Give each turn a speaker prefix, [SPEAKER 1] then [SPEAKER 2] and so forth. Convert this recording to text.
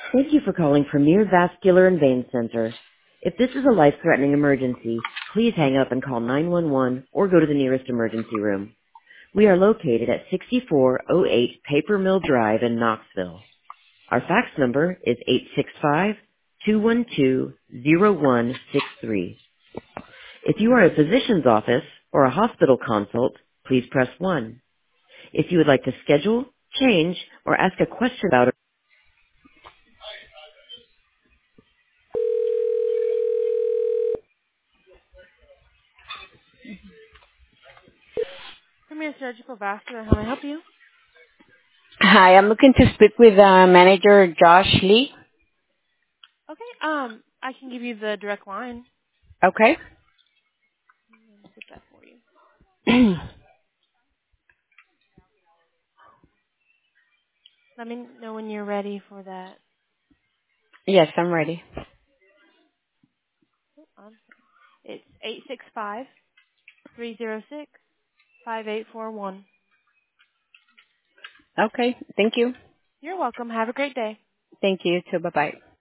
[SPEAKER 1] Thank you for calling Premier Vascular and Vein Center. If this is a life-threatening emergency, please hang up and call 911 or go to the nearest emergency room. We are located at 6408 Paper Mill Drive in Knoxville. Our fax number is 865-212-0163. If you are a physician's office or a hospital consult, please press 1. If you would like to schedule, change, or ask a question about Premier Surgical Vascular, how may I help you?
[SPEAKER 2] Hi, I'm looking to speak with manager Josh Lee.
[SPEAKER 1] Okay, I can give you the direct line.
[SPEAKER 2] Okay.
[SPEAKER 1] Let me get that for you. Let me know when you're ready for that.
[SPEAKER 2] Yes, I'm ready.
[SPEAKER 1] It's 865-306-5841.
[SPEAKER 2] Okay. Thank you.
[SPEAKER 1] You're welcome. Have a great day.
[SPEAKER 2] Thank you too. Bye bye.